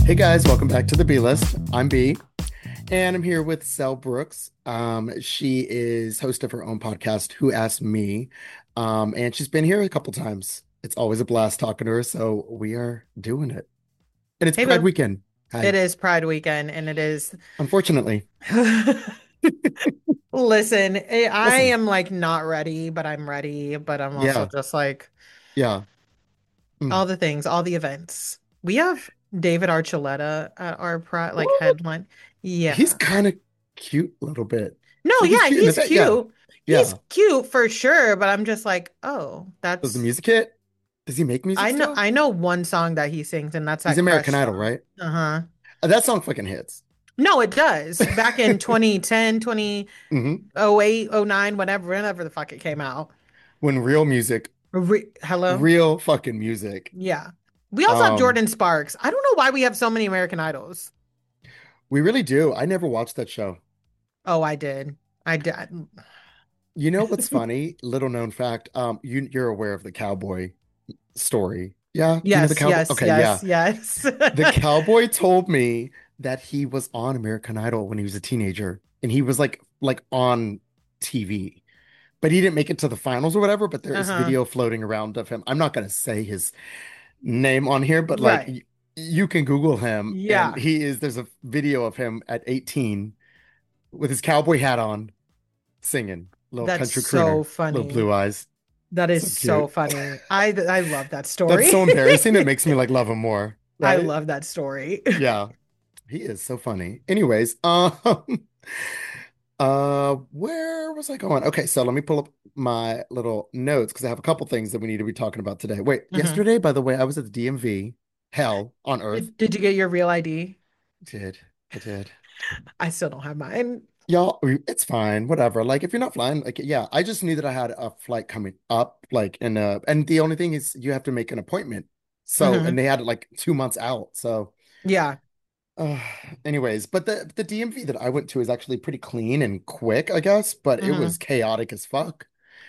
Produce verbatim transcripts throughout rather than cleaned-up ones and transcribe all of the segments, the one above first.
Hey guys, welcome back to the B List. I'm B, and I'm here with Sel Brooks. Um, she is host of her own podcast, Who Asked Me? Um, and she's been here a couple times. It's always a blast talking to her, so we are doing it. And it's Hey, Pride boo. weekend. It Hi. is Pride weekend, and it is. Unfortunately, Listen, eh, I listen, am like not ready, but I'm ready. But I'm also yeah, just like yeah. Mm. all the things, all the events. We have David Archuleta at our Pride, like What? headline. He's Yeah. kind of cute a little bit. No, Like he's yeah, cute in the he's thing. Yeah, cute. He's yeah. cute for sure, but I'm just like, oh, Does the that's. music hit? Does he make music I know, still? I know one song that he sings, and that's He's that American Crush Idol, song. right? Uh-huh. Uh, That song fucking hits. No, it does. Back in twenty ten, twenty hmm oh eight, oh nine, whatever, whenever the fuck it came out. When real music Re Hello? real fucking music. Yeah. We also have Um, Jordan Sparks. I don't know why we have so many American Idols. we really do. I never watched that show. Oh, I did. I did. You know what's funny? Little known fact. Um, you you're aware of the cowboy story. Yeah, do you know the Yes, cowboy? yes, Okay, yeah. yes, yes. The cowboy told me that he was on American Idol when he was a teenager, and he was like like on T V, but he didn't make it to the finals or whatever. But there is Uh-huh. video floating around of him. I'm not gonna say his name on here, but like Right. y you can Google him, and Yeah. he is. There's a video of him at eighteen with his cowboy hat on, singing, little That's country so crooner, little funny. blue eyes. That is So so cute. funny. I I love that That's story. so embarrassing. It makes me like love him more, I right? love that story. Yeah, he is so funny. Anyways, um, uh, where was I going? Okay, so let me pull up my little notes because I have a couple things that we need to be talking about today. Wait, hmm yesterday, by the way, I was at the D M V. Hell on earth. Did, did you get your real I D? I did. I did. I still don't have mine. Y'all, it's fine, whatever. Like, if you're not flying, like, yeah, I just knew that I had a flight coming up, like, and uh, and the only thing is you have to make an appointment. So, and hmm they had it like two months out. So, Yeah. uh, anyways, but the the D M V that I went to is actually pretty clean and quick, I guess, but it was hmm chaotic as fuck.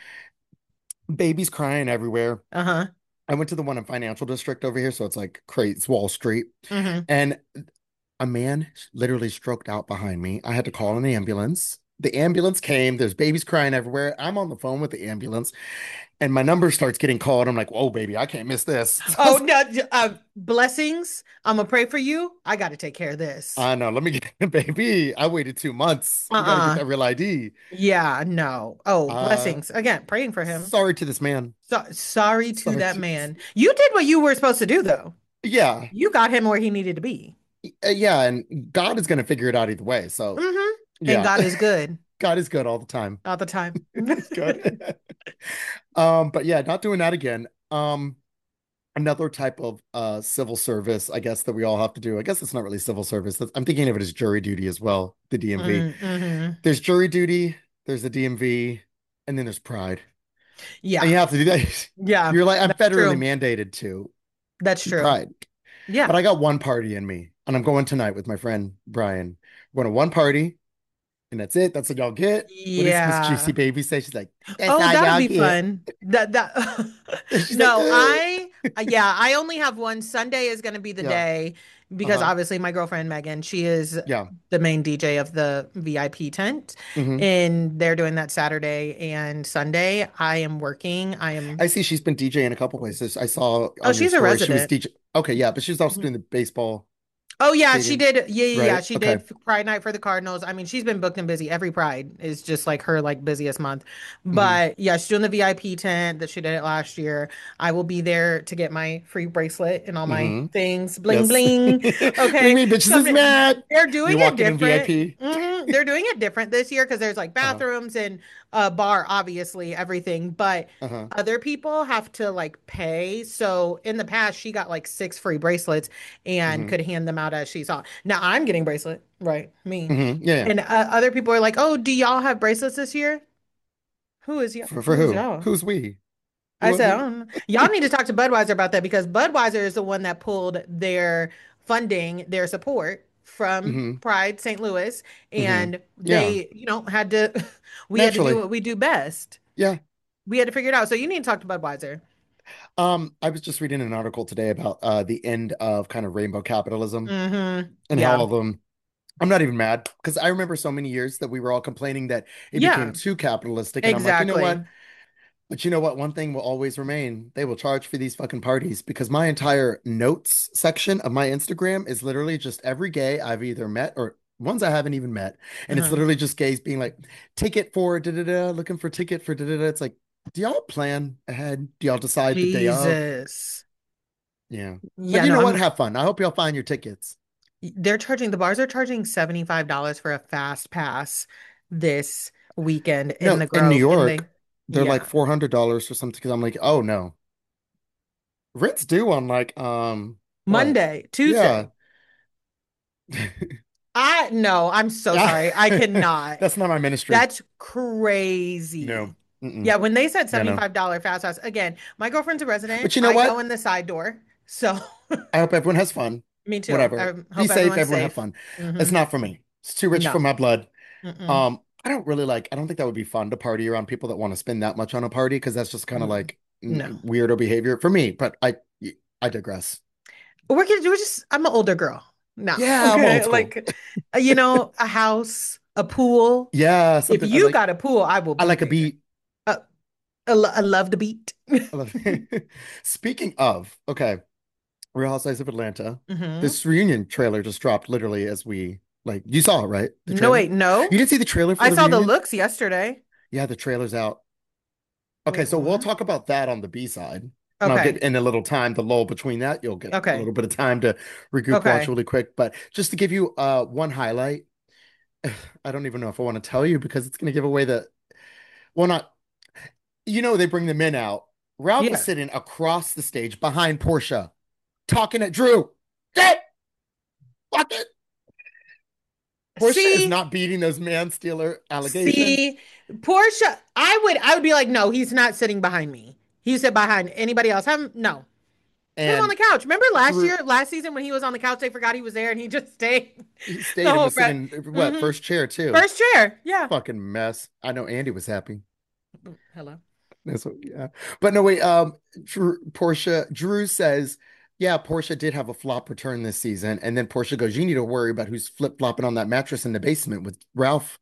Babies crying everywhere. Uh-huh. I went to the one in Financial District over here, so it's like crazy, it's Wall Street, hmm and a man literally stroked out behind me. I had to call an ambulance. The ambulance came. There's babies crying everywhere. I'm on the phone with the ambulance, and my number starts getting called. I'm like, "Whoa, baby, I can't miss this." Oh no, uh, blessings. I'm gonna pray for you. I got to take care of this. I know. Let me get it, baby. I waited two months. We got to get Uh-uh. that real I D. Yeah, no. Oh, Uh, blessings. Again, praying for him. sorry to this man. So sorry to Sorry that to this. man. You did what you were supposed to do, though. Yeah, You got him where he needed to be. Uh, yeah, and God is gonna figure it out either way. So hmm And yeah, God is good God is good all the time. all the time. He's good. Um, but yeah, not doing that again. Um, another type of uh civil service, I guess, that we all have to do. I guess it's not really civil service. That's, I'm thinking of it as jury duty as well, the D M V. Mm-hmm. There's jury duty, there's the D M V, and then there's pride. And Yeah, you have to do that. yeah, You're like, I'm that's federally true. mandated to That's do true. pride. But Yeah. I got one party in me, and I'm going tonight with my friend Brian. We're going to one party, and that's it. That's what y'all get. What does Miss Juicy Yeah. Baby say? She's like, that's Oh, all that'll y'all be get. fun. That that She's like, No, "Ugh." I uh, yeah, I only have one. Sunday is going to be the Yeah. day because Uh-huh. obviously my girlfriend Megan, she is Yeah. the main D J of the V I P tent hmm and they're doing that Saturday and Sunday. I am working. I am I see she's been DJing a couple places. I saw Oh, on your she's a story she was resident. D J. Okay, yeah, but she's also doing the baseball Oh yeah, she stadium, did. Yeah, yeah, yeah. right? She Okay. did Pride Night for the Cardinals. I mean, she's been booked and busy. Every Pride is just like her like busiest month. hmm But yeah, she's doing the V I P tent that she did it last year. I will be there to get my free bracelet and all my hmm things. Bling Yes. bling. Bring Okay. me bitches So is ma- mad. they're doing You're it walking in different. V I P. hmm They're doing it different this year because there's like Uh-huh. bathrooms and a bar, obviously, everything. But Uh-huh. other people have to like pay. So in the past, she got like six free bracelets and hmm could hand them out as she saw. Now I'm getting bracelet, right? Me. hmm Yeah, yeah. And uh, other people are like, "Oh, do y'all have bracelets this year?" Who is y'all? For for Who is who? y'all? Who's we? I Who said, I who? don't know. Y'all need to talk to Budweiser about that because Budweiser is the one that pulled their funding, their support from hmm Pride Saint Louis, hmm and Yeah. they, you know, had to we had to do Naturally. what we do best. Yeah. We had to figure it out. So you need to talk to Budweiser. Um, I was just reading an article today about uh the end of kind of rainbow capitalism Mm-hmm. and how Yeah. all of them. I'm not even mad because I remember so many years that we were all complaining that it became Yeah, too capitalistic, and I'm like, you know what? exactly. But you know what? One thing will always remain. They will charge for these fucking parties because my entire notes section of my Instagram is literally just every gay I've either met or ones I haven't even met. And it's Uh-huh. literally just gays being like, ticket for da da da, looking for ticket for da da da. It's like, do y'all plan ahead? Do y'all decide the day of? Jesus. Yeah. But Yeah, you no, know what? I'm Have fun. I hope y'all find your tickets. they're charging the bars are charging seventy-five dollars for a fast pass this weekend in No, the in New Grove. And York, they, they're like yeah, four hundred dollars for something because I'm like, oh no. Rent's due on like, um, what? Monday, Yeah. Tuesday. I no, I'm so Yeah. sorry. I cannot. That's not my ministry. That's No. crazy. Mm-mm. Yeah, when they said Yeah, no. seventy-five dollars fast pass, again, my girlfriend's a resident. But you know I go what? in the side door. So I hope everyone has fun. me too. I Whatever. Be hope safe. everyone's Everyone have safe. fun. It's Hmm. not for me. It's too rich for No. my blood. Mm-mm. Um, I don't really like, I don't think that would be fun to party around people that want to spend that much on a party because that's just kind of Mm. like mm, No. weirdo behavior for me. But I, I digress. We're gonna do just I'm an older girl now. Yeah, I'm old Okay. school. Like uh, you know, a house, a pool. Yeah, If something I you like. got a pool, I will I be like a there. beat. Uh, I, lo- I love the beat. I love Speaking of, okay, Real Housewives of Atlanta. Hmm. This reunion trailer just dropped literally as we like you saw it, right? The No, trailer? wait, no. You didn't see the trailer for I the saw the reunion? looks yesterday. Yeah, the trailer's out. Okay, Wait, so we'll what? talk about that on the B side. And I'll get Okay. in a little time, the lull between that. You'll get a Okay. little bit of time to regroup, watch Okay. really quick. But just to give you uh one highlight, I don't even know if I want to tell you because it's gonna give away the well, not you know, they bring the men out. Ralph is Yeah. sitting across the stage behind Portia, talking at Drew. Get fucking Portia is See, not beating those man stealer allegations. see, Portia, I would I would be like, no, he's not sitting behind me. He sit behind anybody else. I'm no. Put him on And the couch. Remember last Drew, year, last season when he was on the couch, they forgot he was there and he just stayed he the stayed and whole was rest. sitting, what, Hmm. first chair too. First chair. Yeah. Fucking mess. I know Andy was happy. Hello. That's what, yeah. But no, wait, um, Drew, Portia, Drew says, yeah, Portia did have a flop return this season. And then Portia goes, you need to worry about who's flip-flopping on that mattress in the basement with Ralph.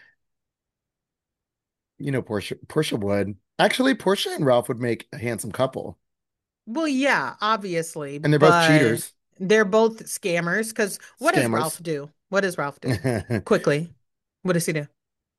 You know, Portia, Portia would. Actually, Portia and Ralph would make a handsome couple. Well, yeah, obviously, And they're both but cheaters, they're both scammers. Because what does scammers. Ralph do? What does Ralph do? Quickly. What does he do?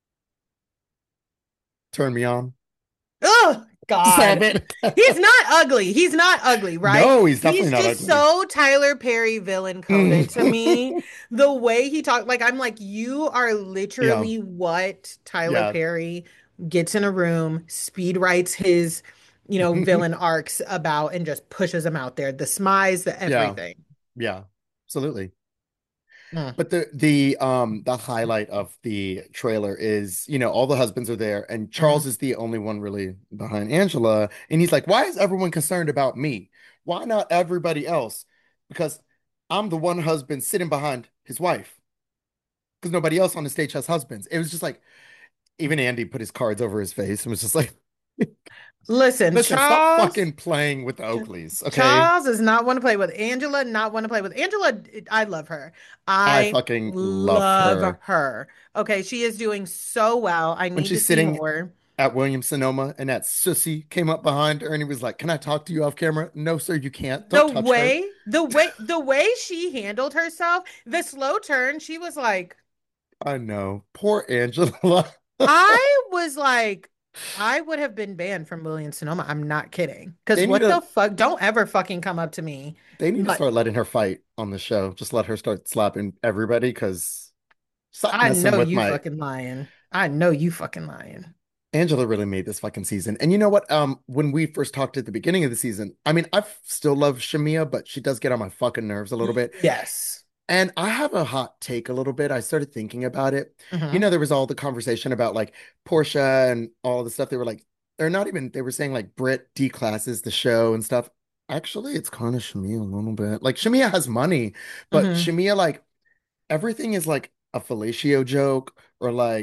Turn me on. Oh, Stop God. it. He's not ugly. He's not ugly, right? No, he's definitely He's not just ugly. so Tyler Perry villain coded to me. The way he talked, like, I'm like, you are Yeah, literally what Tyler yeah. Perry gets in a room, speed writes his, you know, villain arcs about and just pushes them out there. The smize, the Yeah, everything. yeah, absolutely. Mm, But the the um the highlight of the trailer is, you know, all the husbands are there and mhm. Charles is the only one really behind Angela. And he's like, why is everyone concerned about me? Why not everybody else? Because I'm the one husband sitting behind his wife. Because nobody else on the stage has husbands. It was just like even Andy put his cards over his face and was just like, Listen, listen, stop Charles. fucking playing with the Ch- Oakleys, okay? Charles does not want to play with Angela, not want to play with Angela. I love her. I I fucking love love her. her. Okay, she is doing so well. I When need to she's see sitting more. at Williams Sonoma and that sussy came up behind her and he was like, can I talk to you off camera? No, sir, you can't. The Don't touch her. way, the way, the way she handled herself, the slow turn, she was like, I know. Poor Angela. I was like, I would have been banned from Williams Sonoma. I'm not kidding. Because They need what to the fuck? Don't ever fucking come up to me. they need to Like, start letting her fight on the show. Just let her start slapping everybody because stop I messing know with you my fucking lying. I know you fucking lying. Angela really made this fucking season. And you know what? Um, when we first talked at the beginning of the season, I mean, I still love Shamia, but she does get on my fucking nerves a little bit. Yes. And I have a hot take a little bit. I started thinking about it. You Hmm. know, there was all the conversation about like Portia and all the stuff. They were like, they're not even, they were saying like Brit declasses the show and stuff. Actually, it's kind of Shamia a little bit. Like Shamia has money, but Hmm. Shamia, like everything is like a fellatio joke or like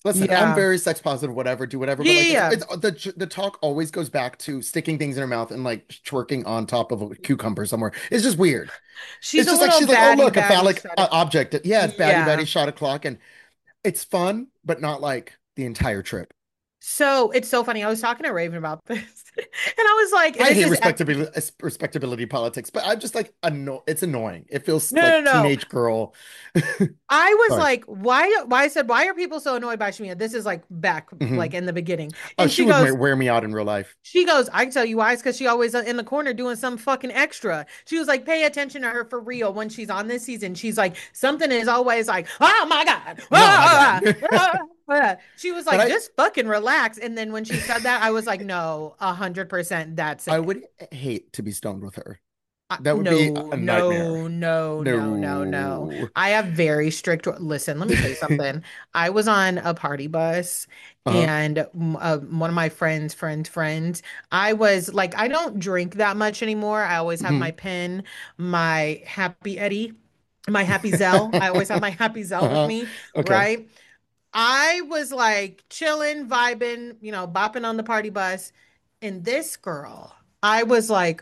Listen, I'm Yeah. very sex positive, whatever, do whatever, Yeah, but yeah, like it's yeah. it's the the talk always goes back to sticking things in her mouth and like twerking on top of a cucumber somewhere. It's just weird. She's It's a just like little she's like, oh baddie look, a baddie phallic uh, aesthetic. object. Yeah, it's batty batty Yeah. shot o'clock, and it's fun, but not like the entire trip. So it's so funny. I was talking to Raven about this, and I was like, I this hate is respectability respectability politics, but I'm just like anno it's annoying. It feels no, no, like no. teenage girl. I was Sorry. like, why? Why I said, why are people so annoyed by Shamia? This is like back, Hmm. like in the beginning. Oh, And she she would ma- goes, wear me out in real life. she goes, I can tell you why. It's because she always uh, in the corner doing some fucking extra. She was like, pay attention to her for real when she's on this season. She's like, something is always like, oh my God. Oh my Ah, God. ah, ah. She was But like, I just fucking relax. And then when she said that, I was like, no, a hundred percent, that's I it. would hate to be stoned with her. Uh, That would be no, a nightmare. no, no, no, no, no. No. I have very strict. Listen, let me tell you something. I was on a party bus Uh-huh. and mm, uh, one of my friends, friends, friends, I was like, I don't drink that much anymore. I always have my Mhm. pen, my Happy Eddie, my Happy Zell. I always have my Happy Zell with Uh-huh. me, Okay. right? I was like chilling, vibing, you know, bopping on the party bus. And this girl, I was like,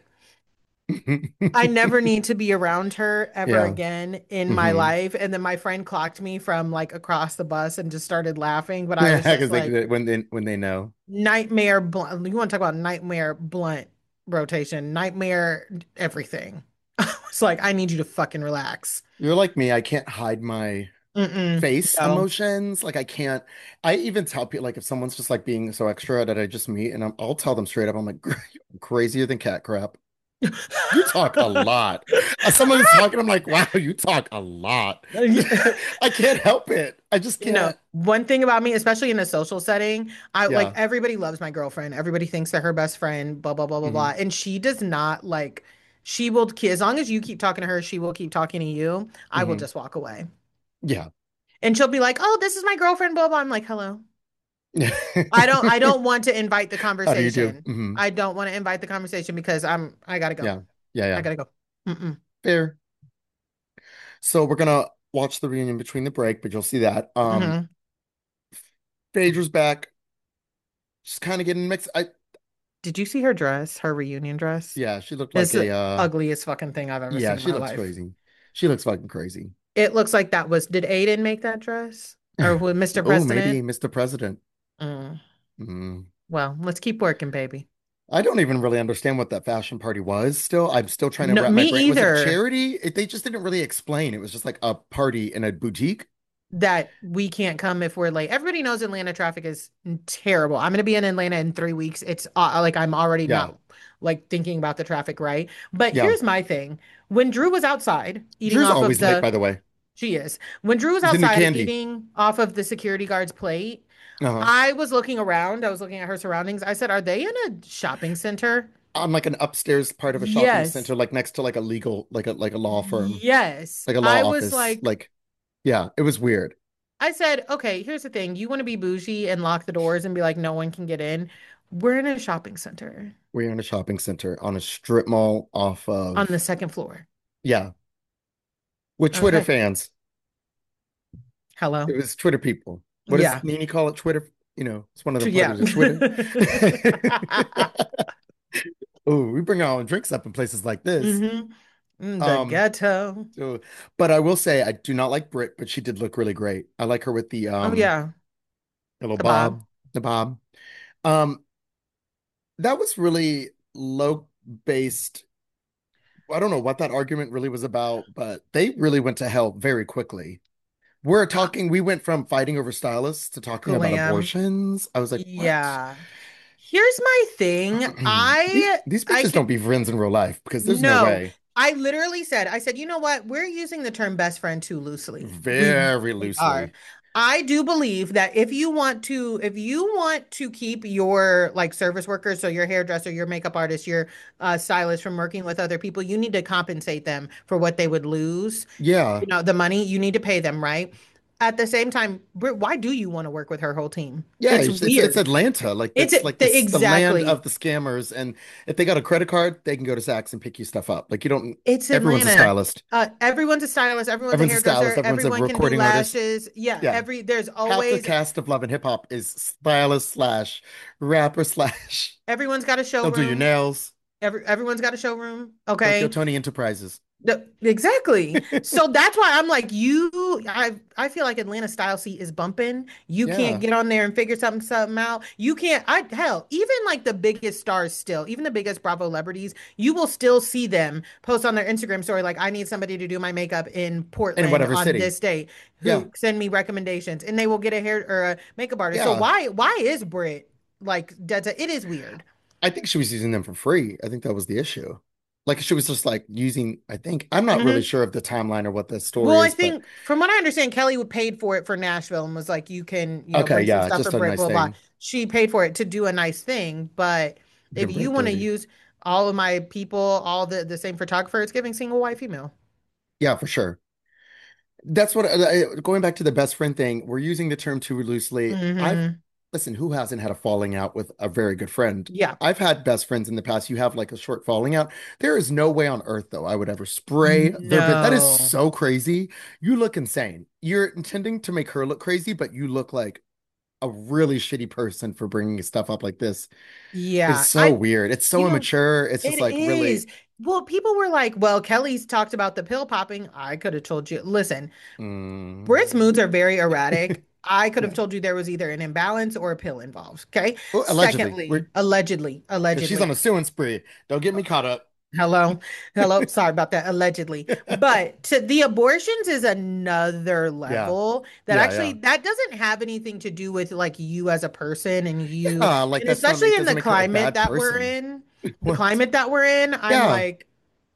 I never need to be around her ever Yeah. again in my Hmm. life. And then my friend clocked me from like across the bus and just started laughing. But I Yeah, was just because they like, when they when they know. nightmare blunt. You want to talk about nightmare blunt rotation, nightmare everything. I was like, I need you to fucking relax. You're like me, I can't hide my Mm-mm. face No. emotions. Like I can't I even tell people like if someone's just like being so extra that I just meet and I'm, I'll tell them straight up, I'm like, you're crazier than cat crap. You talk a lot. Uh, Someone is talking, I'm like, wow, you talk a lot. I can't help it. I just You know, can't. one thing about me, especially in a social setting, I like Yeah. everybody loves my girlfriend. Everybody thinks they're her best friend, blah, blah, blah, blah, Hmm. blah. And she does not like, she will, as long as you keep talking to her, she will keep talking to you. I will Hmm. just walk away. Yeah. And she'll be like, oh, this is my girlfriend, blah, blah. I'm like, hello. I don't, I don't want to invite the How do you do? conversation. Hmm. I don't want to invite the conversation because I'm, I gotta go. Yeah. Yeah, I yeah. gotta go. Mm-mm. Fair. So we're gonna watch the reunion between the break, but you'll see that. Um, Hmm. Phaedra's back. She's kind of getting mixed. I Did you see her dress, her reunion dress? Yeah, she looked like It's the a uh ugliest fucking thing I've ever yeah, seen in she my looks life. crazy. She looks fucking crazy. It looks like that was, did Aiden make that dress? Or with mister Oh, maybe President? mister President. Mm. Mm. Well, let's keep working, baby. I don't even really understand what that fashion party was still. I'm still trying to No, wrap my me brain. Was it a either. charity? It, they just didn't really explain. It was just like a party in a boutique. That we can't come if we're late. Everybody knows Atlanta traffic is terrible. I'm going to be in Atlanta in three weeks. It's uh, like I'm already Yeah. not like thinking about the traffic, right? But Yeah. here's my thing. When Drew was outside eating Drew's off of always late, the, by the way. she is. When Drew was He's the new outside candy. eating off of the security guard's plate, Uh-huh. I was looking around. I was looking at her surroundings. I said, "Are they in a shopping center?" On like an upstairs part of a shopping Yes. center, like next to like a legal, like a like a law firm, Yes. like a I law was office. like, Like, yeah, it was weird. I said, okay, here's the thing. You want to be bougie and lock the doors and be like, no one can get in. We're in a shopping center We're in a shopping center on a strip mall off on the of, second floor. yeah, with Twitter Okay. fans. Hello. It was Twitter people. What does Yeah. Nene call it? Twitter, you know, it's one of the Yeah. parties of Twitter. Oh, we bring our own drinks up in places like this. Hmm. The Um, ghetto. so, but I will say I do not like Brit, but she did look really great. I like her with the Oh, um yeah. little The Bob. bob, the bob. Um, that was really low based. I don't know what that argument really was about, but they really went to hell very quickly. We're Uh, talking, we went from fighting over stylists to talking about glam. abortions. I was like, what? Yeah. Here's my thing. These I these I bitches can don't be friends in real life because there's no no. way. I literally said, I said, you know what? We're using the term best friend too loosely. We Very really are. loosely. I do believe that if you want to, if you want to keep your like service workers, so your hairdresser, your makeup artist, your uh, stylist from working with other people, you need to compensate them for what they would lose. Yeah. You know, the money you need to pay them, right? at the same time, Brit, why do you want to work with her whole team? Yeah, It's it's it's, it's weird. Atlanta. Like It's that's like it, the, this the land of exactly. the scammers. And if they got a credit card, they can go to Saks and pick you stuff up. Like you don't. It's Everyone's a Atlanta. stylist. Uh, everyone's a stylist. Everyone's a Everyone's a stylist. hairdresser. Everyone's a Everyone can do recording artist. lashes. Yeah. Yeah, Every there's half the always cast of Love and Hip Hop is stylist slash rapper slash. everyone's got a They'll do your showroom. nails. Every everyone's got a showroom. Tokyo Okay. Tony Enterprises. The- exactly. So that's why I'm like, you, I I feel like Atlanta style seat is bumping. You can't Yeah. get on there and figure something something out. You can't, I hell, even like the biggest stars still, even the biggest Bravo celebrities, you will still see them post on their Instagram story, like, I need somebody to do my makeup in In Portland whatever on city. this day. Yeah. Who send me recommendations. And they will get a hair or a makeup artist. So Yeah. why why is Brit like dead set? It is weird. I think she was using them for free. I think that was the issue. Like she was just like using, I think, I'm not really Mhm. sure of the timeline or what the story Well, I is, but think from what I understand, Kelly would paid for it for Nashville and was like, you can, you know, okay, bring some yeah, stuff for just a Brit, nice blah, blah. thing. She paid for it to do a nice thing. But if Doing you Brit want to dirty. use all of my people, all the, the same photographer, it's giving single white female. Yeah, for sure. That's what uh, going back to the best friend thing, we're using the term too loosely. I've Hmm. listen, who hasn't had a falling out with a very good friend? Yeah. I've had best friends in the past. You have like a short falling out. There is no way on earth, though, I would ever spray their bit. That is No. so crazy. You look insane. You're intending to make her look crazy, but you look like a really shitty person for bringing stuff up like this. It's Yeah. so I, weird. It's so you know, immature. It's just it like really. is. Well, people were like, well, Kelly's talked about the pill popping. I could have told you, listen, Brit's mm, moods are very erratic. I could have yeah. told you there was either an imbalance or a pill involved. Okay. Well, allegedly, Secondly, we're allegedly, because she's on allegedly. a suing spree. Don't get me caught up. Hello. Hello. Sorry about that. Allegedly. But to the abortions is another Yeah. level that Yeah, actually yeah. that doesn't have anything to do with like you as a person and you Yeah, like and that's not especially it in doesn't the make her a climate bad that we're person. in, the What? climate that we're in, I'm Yeah. like,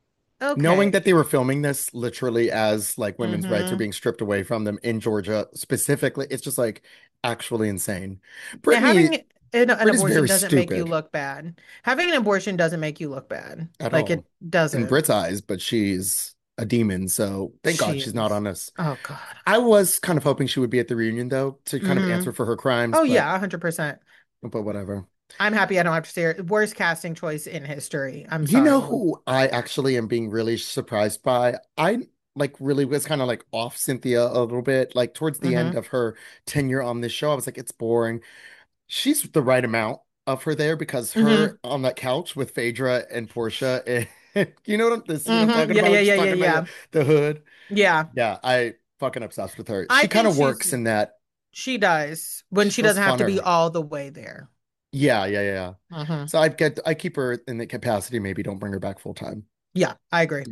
Knowing okay. that they were filming this literally as like women's rights are Mm-hmm. being stripped away from them in Georgia specifically, it's just like actually insane. And Brittany, having an, an Britt is abortion very doesn't make you stupid look bad. Having an abortion doesn't make you look bad. at Like it all in doesn't. Britt's eyes, but she's a demon, so thank God She she's not is. on this. Oh God. I was kind of hoping she would be at the reunion though, to kind of Hmm. answer for her crimes, Oh but yeah, one hundred percent. but whatever. I'm happy I don't have to say it. Worst casting choice in history. I'm You know sorry. who I actually am being really surprised by? I like really was kind of like off Cynthia a little bit. Like towards the end Hmm. of her tenure on this show, I was like, it's boring. She's the right amount of her there because her Hmm. on that couch with Phaedra and Portia, and you know what I'm, the scene I'm Hmm. talking Yeah, yeah, about? yeah, She's yeah, talking about yeah. the, the hood. Yeah. Yeah, I fucking obsessed with her. I She kind think of she's works in that. she does when She she feels doesn't have to be funner. all the way there. Yeah, yeah, yeah. Yeah. Hmm. So I get I keep her in the capacity. Maybe don't bring her back full time. Yeah, I agree.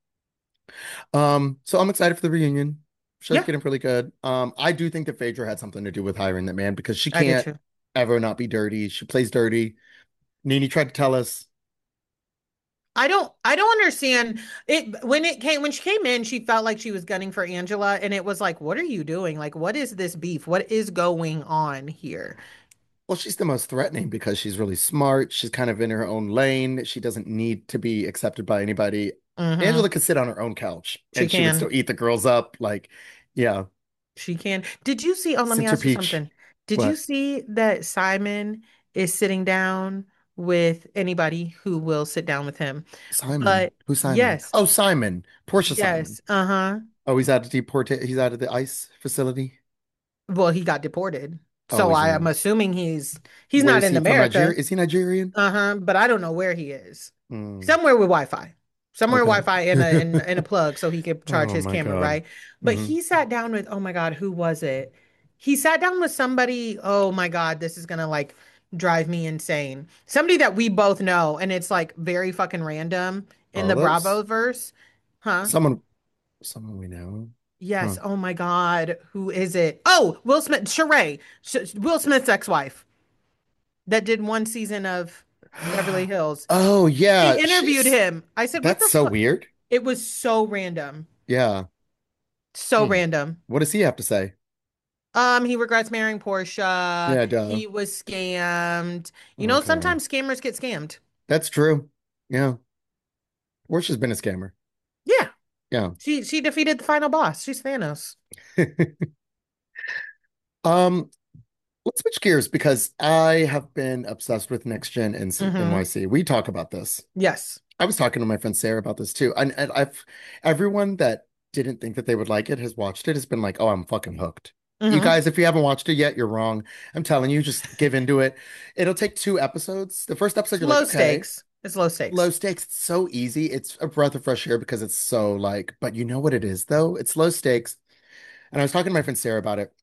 Um, so I'm excited for the reunion. Show's Yeah, getting really good. Um, I do think that Phaedra had something to do with hiring that man because she I do can't too. ever not be dirty. She plays dirty. Nene tried to tell us. I don't I don't understand it when it came when she came in, she felt like she was gunning for Angela and it was like, what are you doing? Like, what is this beef? What is going on here? Well, she's the most threatening because she's really smart. She's kind of in her own lane. She doesn't need to be accepted by anybody. Angela Hmm. could sit on her own couch She and she would can. still eat the girls up. Like, yeah, She can. Did you see? Oh, let me Center ask you Peach. something. Did you What? see that Simon is sitting down with anybody who will sit down with him? Simon. But Who's Simon? yes, Oh, Simon. Portia Simon. yes, uh-huh. Oh, he's out of deport. He's out of the ICE facility. Well, he got deported. Oh, So he's I am in. assuming he's he's Where not is in he from? America. Nigeria? Is he Nigerian? Uh-huh. But I don't know where he is. Hmm. Somewhere with Wi-Fi. Somewhere Okay. Wi-Fi in a in, in a plug so he could charge Oh his my camera, God. right? But Hmm. he sat down with, oh my God, who was it? He sat down with somebody, oh my God, this is gonna like drive me insane. Somebody that we both know, and it's like very fucking random in the Carlos? Bravo verse. Huh? Someone, someone we know. Huh. Yes. Oh my God. Who is it? Oh, Will Smith, Sheree, Sh Will Smith's ex-wife that did one season of Beverly Hills. Oh She yeah, interviewed she's him. I said, what that's the so fuck? weird. It was so random. Yeah. So Hmm. random. What does he have to say? Um, he regrets marrying Portia. Yeah, duh. He was scammed. You know, Okay. sometimes scammers get scammed. That's true. Yeah. Portia's been a scammer. Yeah. Yeah. She she defeated the final boss. She's Thanos. Um, let's switch gears because I have been obsessed with Next Gen and N Y Hmm. C. We talk about this. Yes. I was talking to my friend Sarah about this too. And, and I've everyone that didn't think that they would like it has watched it, has been like, oh, I'm fucking hooked. You Hmm. guys, if you haven't watched it yet, you're wrong. I'm telling you, just give into it. It'll take two episodes. The first episode, It's you're like, low okay, stakes. It's low low stakes. stakes. It's so easy. It's a breath of fresh air because it's so like, but you know what it is though? It's low stakes. And I was talking to my friend Sarah about it.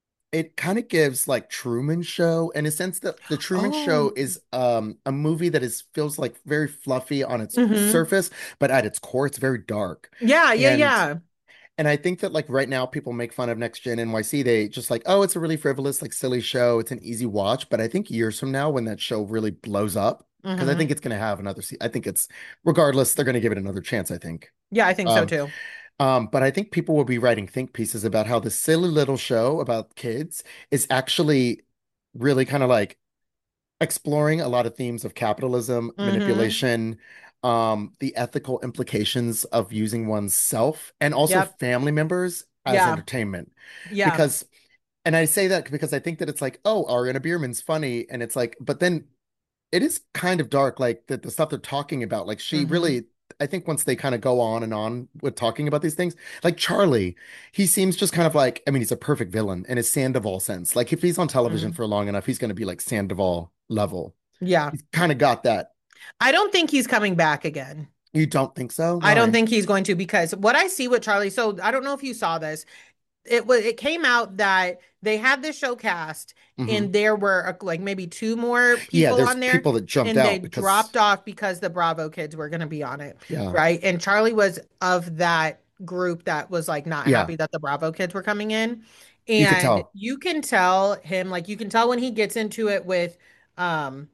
It kind of gives like Truman Show in a sense that the Truman Show Oh. is um a movie that is feels like very fluffy on its Hmm. surface, but at its core it's very dark. Yeah, yeah, And yeah. and I think that like right now people make fun of Next Gen N Y C. They just like, oh, it's a really frivolous, like silly show. It's an easy watch. But I think years from now when that show really blows up, because I Hmm. think it's gonna have another se I think it's regardless, they're gonna give it another chance, I think. Yeah, I think so Um, too. um, but I think people will be writing think pieces about how this silly little show about kids is actually really kind of like exploring a lot of themes of capitalism, Hmm. manipulation, um, the ethical implications of using one's self and also Yep. family members as Yeah. entertainment. Yeah. Because, and I say that because I think that it's like, oh, Ariana Bierman's funny. And it's like, but then it is kind of dark, like the, the stuff they're talking about. Like she Hmm. really, I think once they kind of go on and on with talking about these things, like Charlie, he seems just kind of like, I mean, he's a perfect villain in his Sandoval sense. Like if he's on television Hmm. for long enough, he's going to be like Sandoval level. Yeah. He's kind of got that. I don't think he's coming back again. You don't think so? I don't Why? think he's going to because what I see with Charlie, so I don't know if you saw this. It was it came out that they had this show cast Hmm. and there were uh, like maybe two more Yeah, people there's on there people that jumped and they out because, dropped off because the Bravo kids were going to be on it, yeah, right? And Charlie was of that group that was like not yeah, happy that the Bravo kids were coming in. you could And tell. you can tell him like you can tell when he gets into it with um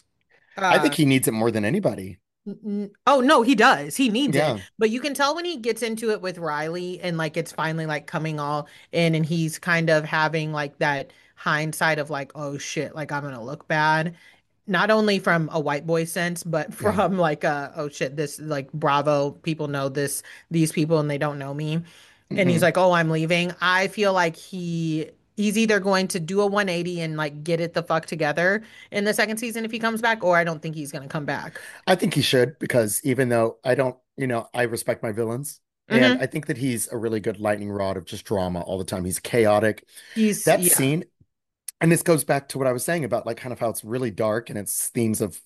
I think uh he needs it more than anybody. N- Oh no, he does. He needs it. Yeah. But you can tell when he gets into it with Riley and like it's finally like coming all in and he's kind of having like that hindsight of like, oh shit, like I'm gonna look bad. Not only from a white boy sense, but Yeah. from like a oh shit, this like Bravo people know this these people and they don't know me. And he's Hmm. like, oh, I'm leaving. I feel like he he's either going to do a one eighty and like get it the fuck together in the second season if he comes back, or I don't think he's gonna come back. I think he should because even though I don't, you know, I respect my villains. And Hmm. I think that he's a really good lightning rod of just drama all the time. He's chaotic. He's That yeah. scene, and this goes back to what I was saying about like kind of how it's really dark and it's themes of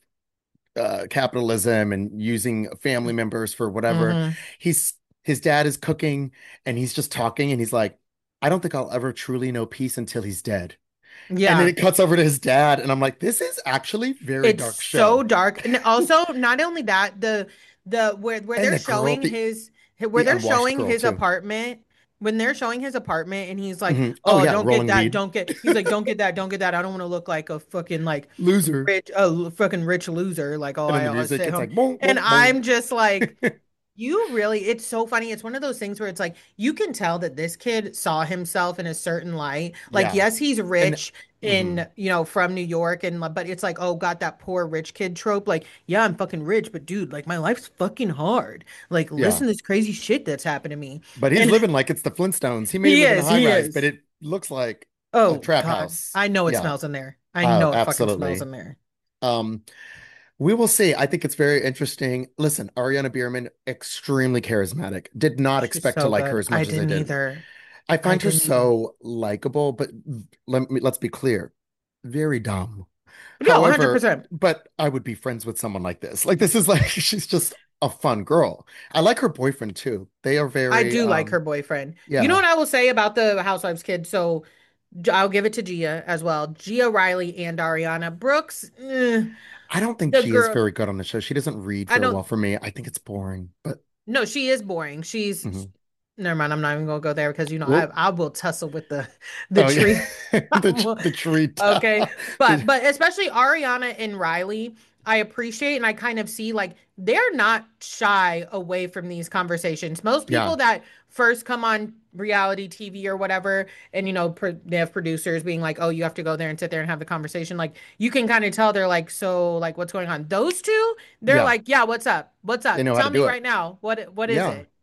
uh, capitalism and using family members for whatever. Hmm. He's his dad is cooking and he's just talking and he's like, I don't think I'll ever truly know peace until he's dead. And then Yeah. it cuts over to his dad, and I'm like, this is actually very It's dark so show. dark. And also, not only that, the the where where And they're the girl, showing the his where the they're unwashed showing girl his too. apartment, when they're showing his apartment and he's like, Hmm. Oh "Oh, yeah, don't get rolling that. weed. Don't get." He's like, "Don't get that. Don't get that. I don't want to look like a fucking like Loser. rich a fucking rich loser like, oh, And then I the always music, sit it's home." like boom, And boom, boom. I'm just like you really, it's so funny. It's one of those things where it's like you can tell that this kid saw himself in a certain light. Like, Yeah. yes, he's And rich mhm. in, you know, from New York and but it's like, oh, got that poor rich kid trope. Like, yeah, I'm fucking rich, but dude, like my life's fucking hard. Like, Yeah. listen to this crazy shit that's happened to me. But he's And living like it's the Flintstones. He may he live in a is, high he rise, but is. it looks like a Oh trap God. house. I know it Yeah. smells in there. I Oh, know it fucking smells absolutely. in there. Um, we will see. I think it's very interesting. Listen, Ariana Bierman, extremely charismatic. Did not She's expect to so like her good. as I much as I didn't did. either. I I find her didn't either. so likable, but let me let's be clear, very dumb. Yeah, However, one hundred percent. but I would be friends with someone like this. Like this is like she's just a fun girl. I like her boyfriend too. They are I very do like her um boyfriend. You know yeah. what I will say about the Housewives kid? So J- I'll give it to Gia as well. Gia Riley and Ariana Brooks. Eh, I don't think the she is girl, very good on the show. She doesn't read I very don't. well for me. I think it's boring, but No, she is boring. She's mhm. never mind. I'm not even gonna go there because you know I Well, I will tussle with the the oh yeah. tree. I The will- the tree Okay, top. but The, but especially Ariana and Riley, I appreciate and I kind of see like they're not shy away from these conversations. Most yeah. people that first come on reality T V or whatever, and you know pro they have producers being like, "Oh, you have to go there and sit there and have the conversation." Like you can kind of tell they're like, "So like what's going on?" Those two, they're Yeah. like, "Yeah, what's up? What's They up? know how to Tell me do it. right now. What what is Yeah. it?"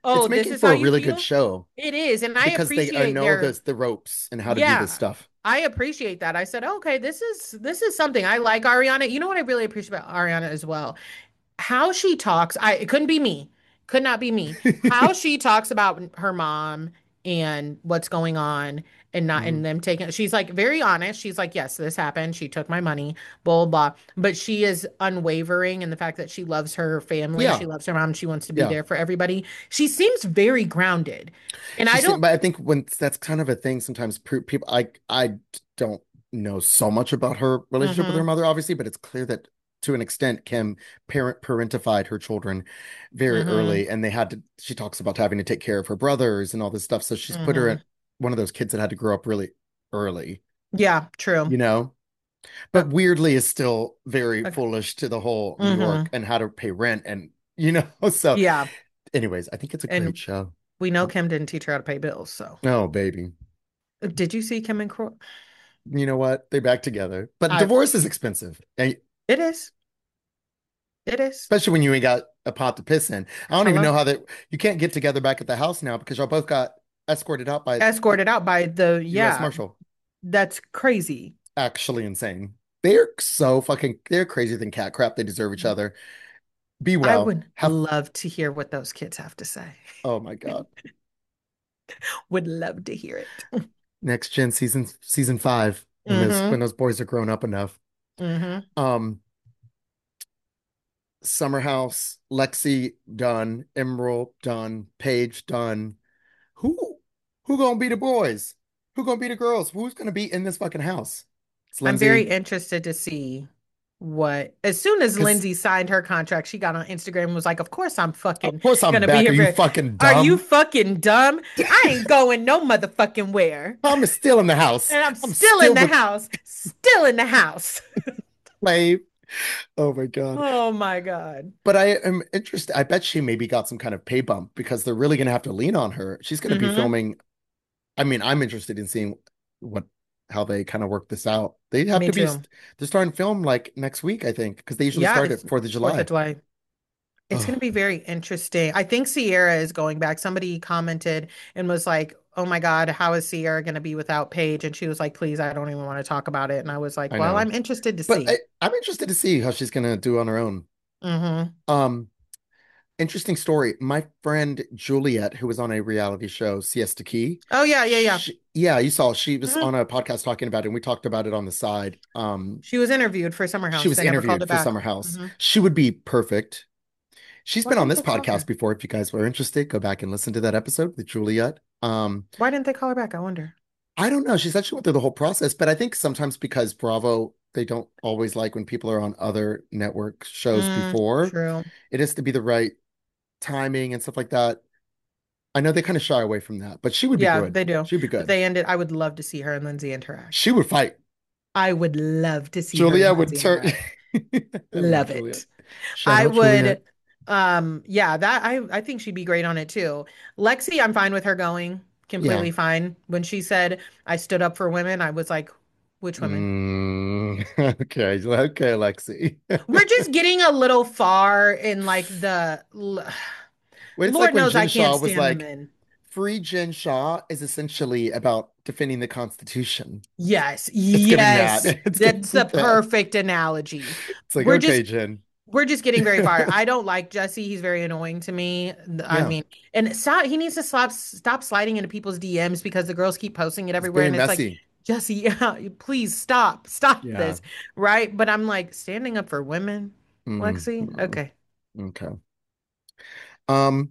oh, It's this making is for how a you really good feel? show It is. And I because they I appreciate know their, the the ropes and how to do this yeah, stuff. I appreciate that. I said, okay, this is this is something I like Ariana. You know what I really appreciate about Ariana as well? How she talks. I it couldn't be me. Could not be me. How she talks about her mom and what's going on and not Mhm. and them taking she's like very honest. She's like, yes, this happened. She took my money, blah, blah, blah. But she is unwavering in the fact that she loves her family. She Yeah, loves her mom. She wants to be yeah. there for everybody. She seems very grounded. And I She's, don't, but I think when that's kind of a thing, sometimes pe- people, I, I don't know so much about her relationship with her mm-hmm, mother, obviously, but it's clear that to an extent, Kim parent parentified her children very mm-hmm, early, and they had to. She talks about having to take care of her brothers and all this stuff, so she's put her mm-hmm. at one of those kids that had to grow up really early, Yeah, true. you know. But But weirdly, is still very okay. foolish to the whole New York Mm-hmm. and how to pay rent, and you know. So, Yeah. anyways, I think it's a great And show. we know Um, Kim didn't teach her how to pay bills, so. Oh, baby. Did you see Kim and Croy? You know what? They're back together. But I divorce is expensive, and it is. It is. especially when you ain't got a pot to piss in. I don't even know Hello. how that you can't get together back at the house now because y'all both got escorted out by the Escorted out by the, U S yeah, Marshal. that's crazy. Actually insane. They're so fucking they're crazier than cat crap. They deserve each other. Be I well. would Have love to hear what those kids have to say. oh my God. Would love to hear it. Next Gen season season five when those when Mm-hmm. those boys are grown up enough. Mm-hmm. Um Summer House, Lexi done, Emerald done, Paige done. Who who gonna be the boys? Who gonna be the girls? Who's gonna be in this fucking house? It's I'm very Lindsay. interested to see what, as soon as Because Lindsay signed her contract, she got on Instagram and was like, of course I'm of fucking course I'm gonna be back. Are here you for, fucking are you dumb? fucking dumb? I ain't going no motherfucking where. Tom is still in the house. And I'm I'm still in still the the house, still in the house. slave. Oh my God. Oh my God. But I am interested. I bet she maybe got some kind of pay bump because they're really gonna have to lean on her. She's gonna be Hmm. filming. I mean, I'm interested in seeing what how they kind of work this out. They have Me to be too. they're starting film like next week, I think, because they usually Yeah, start it's at fourth of fourth of July. July. It's going to Oh, be very interesting. I think Sierra is going back. Somebody commented and was like, "Oh my God, how is Sierra going to be without Paige?" And she was like, "Please, I don't even want to talk about it." And I was like, I "Well, know. I'm interested to But I, see." I'm interested to see how she's gonna do on her own. Hmm. Um, interesting story. My friend Juliet, who was on a reality show, Siesta Key, Oh yeah, yeah, yeah. she, yeah, you saw she was Hmm. on a podcast talking about it, and we talked about it on the side. Um, She was interviewed for Summer she House. was They never called interviewed it for back. Summer House. Hmm. She would be perfect. She's Why been on didn't this they call podcast her? before. If you guys were interested, go back and listen to that episode with Juliet. Um, Why didn't they call her back? I wonder. I don't know. She said she went through the whole process, but I think sometimes because Bravo, they don't always like when people are on other network shows Mm, before. true. It has to be the right timing and stuff like that. I know they kind of shy away from that, but she would be Yeah, good. they do. She'd be But good. they ended. I would love to see her and Lindsay interact. She would fight. I would love to see her Julia and would Lindsay turn. interact. I love Love Juliet. it. Shout I out Juliet. would, um, yeah, that I I think she'd be great on it too. Lexi, I'm fine with her going, Yeah. completely fine. When she said I stood up for women, I was like, which women? Mm, okay. Okay, Lexi. We're just getting a little far in like the Wait, it's like Lord when knows I Jen can't Shaw was stand the like, men. Free Jen Shaw is essentially about defending the Constitution. Yes, It's giving that. yes. It's That's the giving that. perfect analogy. It's like, We're just okay, Jen. we're just getting very far. I don't like Jesse. He's very annoying to me. I Yeah, mean, and stop, he needs to stop stop sliding into people's D Ms because the girls keep posting it it's everywhere. very And it's like, messy. Jesse, yeah, please stop, stop Yeah. this. Right. But I'm like, standing up for women, Mm, Lexi. mm, Okay. okay. Um,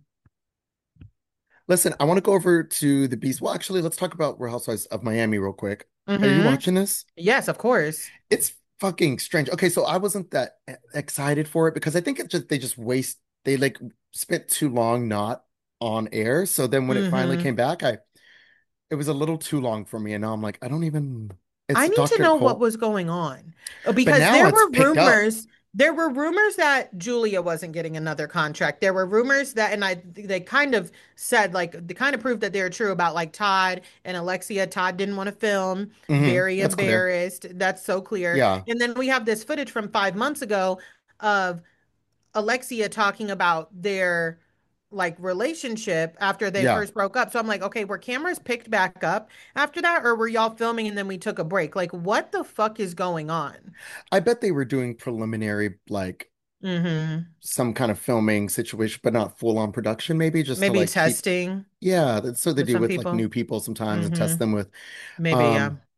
listen, I want to go over to the Beast. Well, actually, let's talk about Real Housewives of Miami real quick. Are you Mm-hmm. watching this? Yes, of course. It's fucking strange. Okay, so I wasn't that e- excited for it because I think it just they just waste they like spent too long not on air. So then when it finally Mm-hmm. came back, I it was a little too long for me, and now I'm like, I don't even. It's I need to Doctor know what Nicole, was going on. Uh, but because now there it's were picked up. rumors, there were rumors that Julia wasn't getting another contract. There were rumors that, and I they kind of said like they kind of proved that they were true about like Todd and Alexia. Todd didn't want to film, Hmm. very That's clear. embarrassed. That's so clear. Yeah. And then we have this footage from five months ago of Alexia talking about their like relationship after they Yeah. first broke up. So I'm like, okay, were cameras picked back up after that, or were y'all filming and then we took a break? Like, what the fuck is going on? I bet they were doing preliminary, like Hmm. some kind of filming situation, but not full on production, maybe just to Maybe like keep, testing yeah, that's what they with do some with like people. new people sometimes and Hmm. test them with. Maybe, yeah. Um,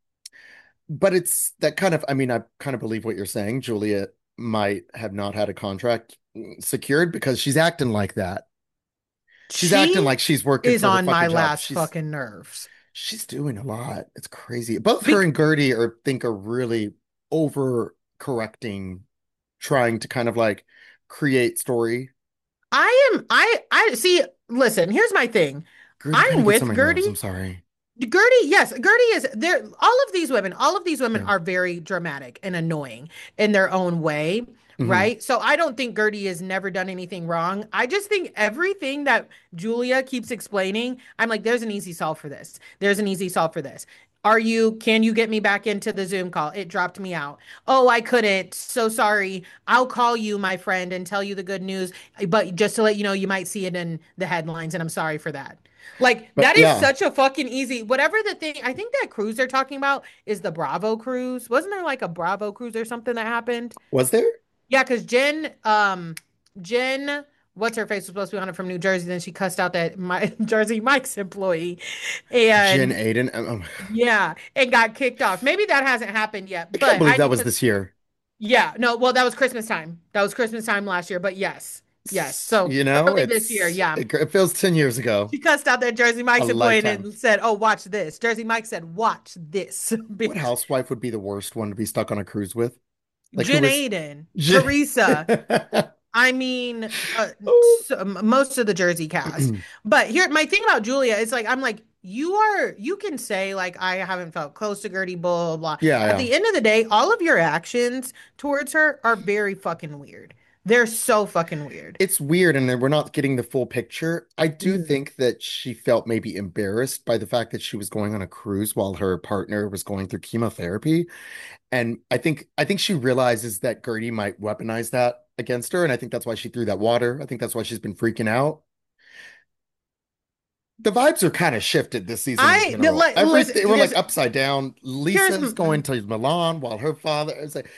but it's that kind of, I mean, I kind of believe what you're saying. Julia might have not had a contract secured because she's acting like that. She's acting She like she's working is for her on my fucking job. last She's fucking nerves. she's doing a lot. It's crazy. Both her Bec and Gertie are think are really over correcting, trying to kind of like create story. I am, I, I see, listen, here's my thing. Gertie kind I'm of gets on with my nerves. I'm Gertie. sorry. Gertie, yes, Gertie is there. All of these women, all of these women Yeah. are very dramatic and annoying in their own way, Hmm. right? So I don't think Gertie has never done anything wrong. I just think everything that Julia keeps explaining, I'm like, there's an easy solve for this. There's an easy solve for this. Are you, can you get me back into the Zoom call? It dropped me out. Oh, I couldn't. So sorry. I'll call you, my friend, and tell you the good news. But just to let you know, you might see it in the headlines, and I'm sorry for that. Like But that is yeah, such a fucking easy. Whatever the thing, I think that cruise they're talking about is the Bravo cruise. Wasn't there like a Bravo cruise or something that happened? was there Yeah, because Jen, um, Jen, what's her face was supposed to be on it from New Jersey. Then she cussed out that my Jersey Mike's employee, Jen and Aiden? Um, um, yeah, and got kicked off. Maybe that hasn't happened I yet, can't but believe I that know was because this year. yeah, no, well that was Christmas time. That was Christmas time last year, but yes, yes. S- So You know, early this year, it's yeah. it, it feels ten years ago, She cussed out that Jersey a Mike's employee lifetime. and said, "Oh, watch this." Jersey Mike said, "Watch this, What bitch." housewife would be the worst one to be stuck on a cruise with? Like who Jen was Aiden, Jen? Teresa. I mean, uh, Oh. so, most of the Jersey cast. But here, my thing about Julia is like, I'm like, you are, you can say like, I haven't felt close to Gertie, blah, blah, blah. Yeah, At yeah. the end of the day, all of your actions towards her are very fucking weird. They're so fucking weird. It's weird, and then we're not getting the full picture. I do Mm. think that she felt maybe embarrassed by the fact that she was going on a cruise while her partner was going through chemotherapy. And I think I think she realizes that Gertie might weaponize that against her, and I think that's why she threw that water. I think that's why she's been freaking out. The vibes are kind of shifted this season in I general. like listen. Everything we're like Here's upside down. here's Lisa's going to Milan while her father is like,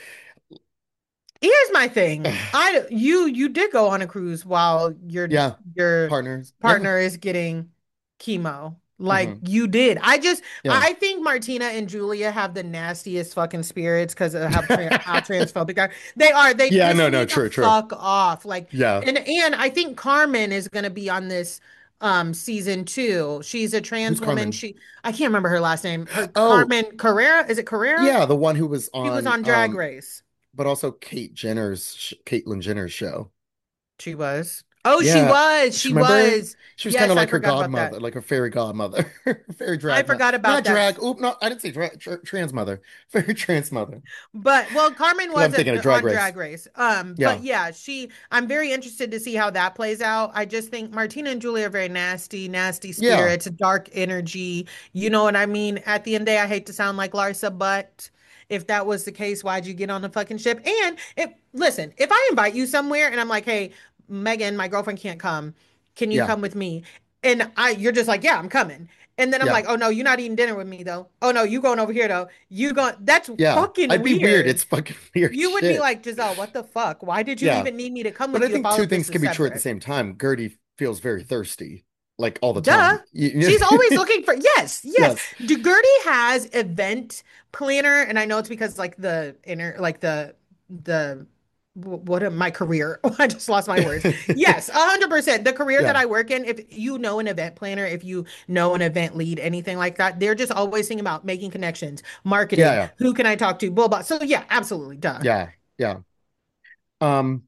Here's my thing. I you you did go on a cruise while your yeah, your partners. Yeah. partner is getting chemo. Like Hmm. you did. I just Yeah. I think Martina and Julia have the nastiest fucking spirits because of how tra how transphobic they are. They are. They Yeah, piss no, no, me the true, true. fuck off. Like Yeah. and and I think Carmen is gonna be on this um season two. She's a Who's trans woman. Carmen? She I can't remember her last name. Her Oh, Carmen Carrera. Is it Carrera? yeah, the one who was She was on on Drag um Race. but also Kate Jenner's sh- Caitlyn Jenner's show. She was. Oh, she Yeah. was. She She remember was. she was kind of Yes, I like her forgot about godmother, that. like her fairy godmother, fairy I drag mother. forgot Not about that. drag. Oop, no, I didn't say drag, tra trans mother. Fairy trans mother. But well, Carmen Because I'm was thinking at, of Drag on Race. Drag Race. Um, but Yeah. yeah, she. I'm very interested to see how that plays out. I just think Martina and Julia are very nasty, nasty Yeah. spirits, dark energy. You know what I mean? At the end of the day, I hate to sound like Larsa, but if that was the case, why'd you get on the fucking ship? And if listen, if I invite you somewhere and I'm like, hey, Megan, my girlfriend can't come. Can you Yeah. come with me? And I, you're just like, yeah, I'm coming. And then I'm Yeah. like, oh no, you're not eating dinner with me though. Oh no, you going over here though. You going, that's Yeah. fucking I'd be weird. weird. It's fucking weird You would be shit. like, Giselle, what the fuck? Why did you Yeah. even need me to come But with I you if think all two of this things is can be true at the separate? same time. Gertie feels very thirsty, like all the Duh. time. You- She's always looking for, yes, yes. Yes. Gertie has event planner, and I know it's because like the inner, like the, the, wh- what am my career? I just lost my words. Yes, a hundred percent. The career that Yeah. I work in, if you know an event planner, if you know an event lead, anything like that, they're just always thinking about making connections, Yeah. marketing. Yeah. Who can I talk to? Blah, blah. So yeah, absolutely. Duh. Yeah. Yeah. Um,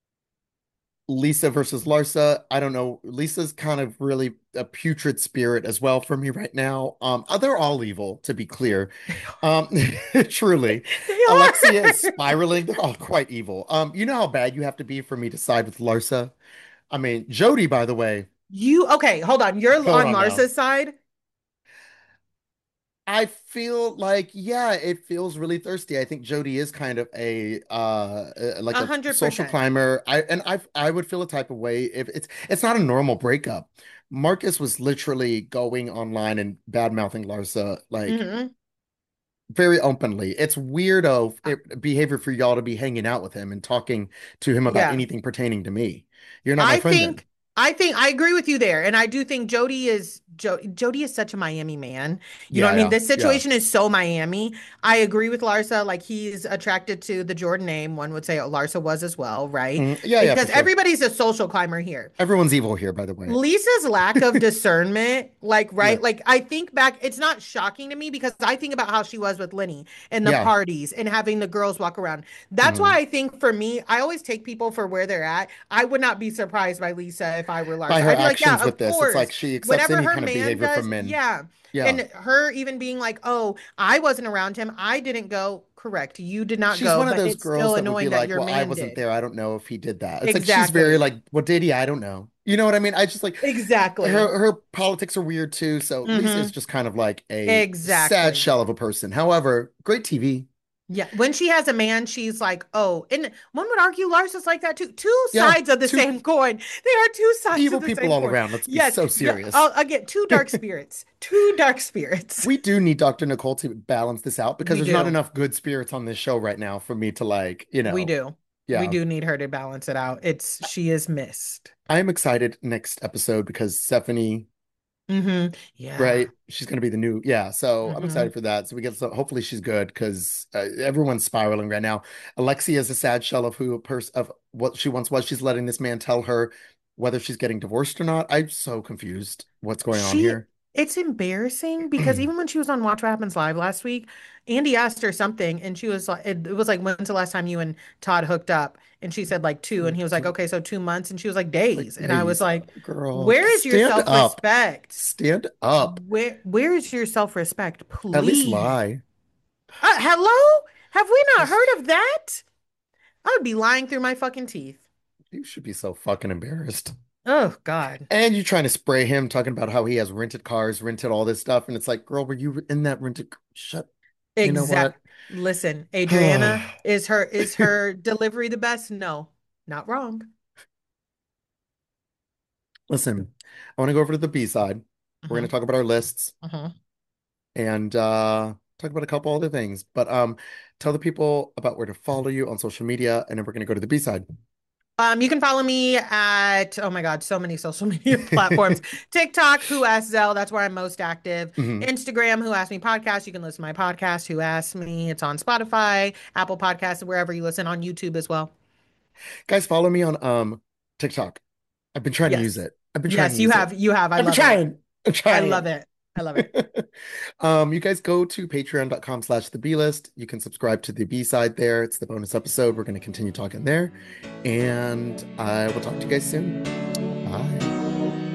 Lisa versus Larsa. I don't know. Lisa's kind of really a putrid spirit as well for me right now. Um, uh, they're all evil, to be clear. Um, truly. They Alexia is are. spiraling. They're all quite evil. Um, you know how bad you have to be for me to side with Larsa? I mean, Jody, by the way, You okay, hold on. You're hold on on now. Larsa's side. I feel like, yeah, it feels really thirsty. I think Jody is kind of a uh uh, like A a hundred social percent. climber. I and I I would feel a type of way if it's it's not a normal breakup. Marcus was literally going online and bad mouthing Larsa like Hmm. very openly. It's weirdo it, behavior for y'all to be hanging out with him and talking to him about Yeah. anything pertaining to me. You're not my I friend then. think I think I agree with you there, and I do think Jody is jo Jody is such a Miami man. You know what Yeah, I mean? yeah, This yeah. situation is so Miami. I agree with Larsa. Like he's attracted to the Jordan name. One would say Larsa was as well, right? Mm, yeah, yeah, for Because sure. everybody's a social climber here. Everyone's evil here, by the way. Lisa's lack of discernment, like, Yeah. right? Like, I think back, it's not shocking to me because I think about how she was with Lenny and the Yeah. parties and having the girls walk around. That's Mhm. why I think for me, I always take people for where they're at. I would not be surprised by Lisa if I were By Larsa. her I'd be like, yeah, actions of with this, it's like course. she accepts Whatever any her kind of man behavior does, from men. yeah. Yeah. And her even being like, oh, I wasn't around him. I didn't go. Correct. You did not She's go, one of but those it's still girls that would be annoying that like, your well, I man wasn't did. there. I don't know if he did that. It's like she's very Exactly. like, what did he? I don't know. You know what I mean? I just like Exactly. her her politics are weird too. So Lisa is Mm-hmm. just kind of like a sad Exactly. shell of a person. However, great T V. Yeah, when she has a man, she's like, oh, and one would argue Lars is like that too. Two Yeah. sides of the Two same coin. They are two sides evil of the people same all coin. around. Let's be Yes, so yeah, serious. I'll, I'll get two dark spirits. Two dark spirits. We do need doctor Nicole to balance this out because We there's not do. enough good spirits on this show right now for me to like, you We know, do. We yeah. do need her to balance it out. It's she is missed. I am excited next episode because Stephanie, Mm-hmm. Yeah. right? She's going to be the new, yeah. So I'm Mm-hmm. excited for that. So we get, so hopefully she's good because uh, everyone's spiraling right now. Alexia is a sad shell of who a person of what she once was. She's letting this man tell her whether she's getting divorced or not. I'm so confused. What's going on She, here? it's embarrassing because even when she was on Watch What Happens Live last week, Andy asked her something and she was like, it, it was like, when's the last time you and Todd hooked up? And she said like two. And he was like, So, okay, so two months. And she was like, like, days. And I was days, like, girl, where is your stand up, self-respect? stand up. Where, where is your self-respect? At least Please. lie. Uh, hello? Have we not Just, heard of that? I would be lying through my fucking teeth. you should be so fucking embarrassed. Oh God. And you're trying to spray him, talking about how he has rented cars, rented all this stuff. And it's like, girl, were you in that rented? c- Shut. You know Exact. what? Listen, Adriana, is her is her delivery the best? No, not wrong. Listen, I want to go over to the B side. We're going Uh-huh. to talk about our lists Uh-huh. and uh talk about a couple other things. But um, tell the people about where to follow you on social media, and then we're going to go to the B side. Um, you can follow me at, oh my God, so many social media platforms. TikTok, Who Asked Zell, that's where I'm most active. Mhm. Instagram, Who Asked Me Podcast. You can listen to my podcast, Who Asked Me. It's on Spotify, Apple Podcasts, wherever you listen, on YouTube as well. Guys, follow me on um TikTok. I've been trying to use Yes. it. I've been trying to Yes, you use it. have. You have. I I've been love it. trying. I'm I love trying. it. I love it. Um, you guys go to patreon.com slash the B list. You can subscribe to the B side there. It's the bonus episode. We're going to continue talking there. And I will talk to you guys soon. Bye.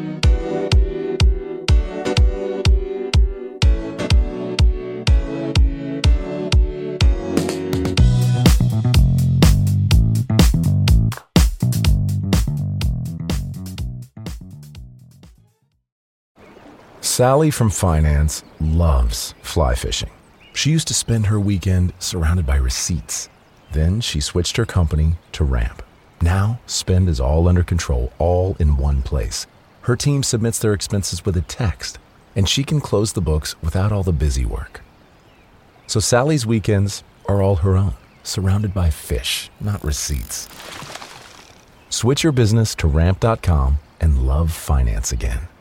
Sally from finance loves fly fishing. She used to spend her weekend surrounded by receipts. Then she switched her company to Ramp. Now, spend is all under control, all in one place. Her team submits their expenses with a text, and she can close the books without all the busy work. So Sally's weekends are all her own, surrounded by fish, not receipts. Switch your business to ramp dot com and love finance again.